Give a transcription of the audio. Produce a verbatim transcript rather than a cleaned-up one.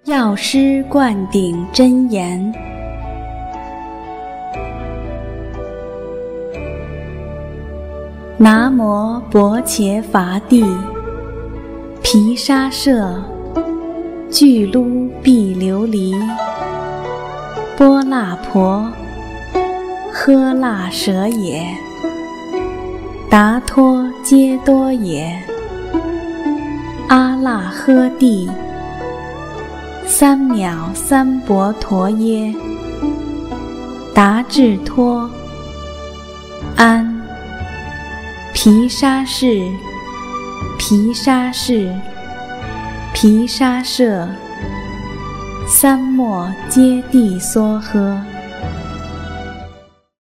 药师灌顶真言。南无薄伽伐帝，毗沙舍，俱卢毕琉璃，波那婆，呵那舍也，达托揭多也，阿那呵帝，三藐三婆陀耶，达智托，安。毗沙士，毗沙士，毗沙舍，三摩揭谛娑诃。